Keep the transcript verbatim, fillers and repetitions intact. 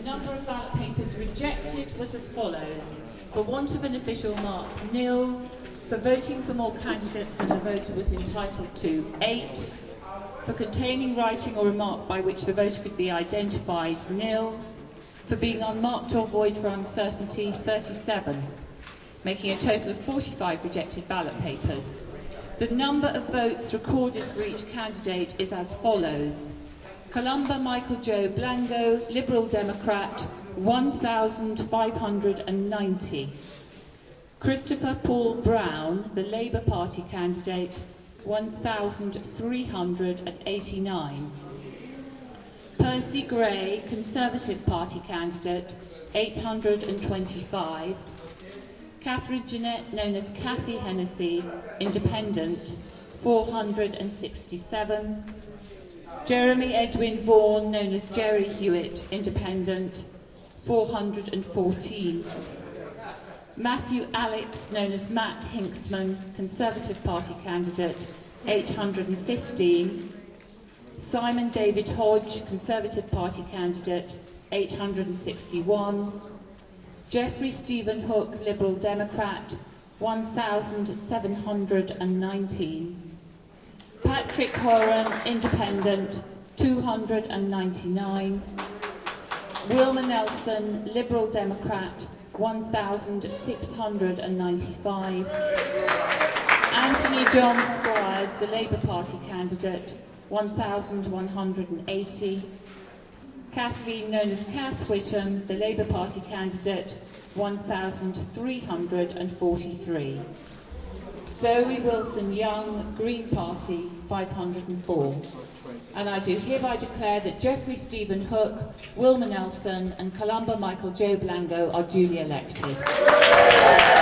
number of ballot papers rejected was as follows: for want of an official mark, nil; for voting for more candidates than the voter was entitled to, eight; for containing writing or remark by which the voter could be identified, nil; for being unmarked or void for uncertainty, thirty-seven, making a total of forty-five rejected ballot papers. The number of votes recorded for each candidate is as follows: Columba Michael Joe Blango, Liberal Democrat, one thousand five hundred ninety. Christopher Paul Brown, the Labour Party candidate, one thousand three hundred eighty-nine. Percy Gray, Conservative Party candidate, eight hundred twenty-five. Catherine Jeanette, known as Cathy Hennessy, Independent, four hundred sixty-seven. Jeremy Edwin Vaughan, known as Jerry Hewitt, Independent, four hundred fourteen. Matthew Alex, known as Matt Hinksman, Conservative Party candidate, eight hundred fifteen. Simon David Hodge, Conservative Party candidate, eight hundred sixty-one. Geoffrey Stephen Hook, Liberal Democrat, one thousand seven hundred nineteen. Patrick Horan, Independent, two hundred ninety-nine. Wilma Nelson, Liberal Democrat, one thousand six hundred ninety-five. Anthony John Squires, the Labour Party candidate, one thousand one hundred eighty. Kathleen, known as Kath Whittam, the Labour Party candidate, one thousand three hundred forty-three. Zoe Wilson Young, Green Party, five hundred four. And I do hereby declare that Geoffrey Stephen Hook, Wilma Nelson and Columba Michael Joe Blango are duly elected.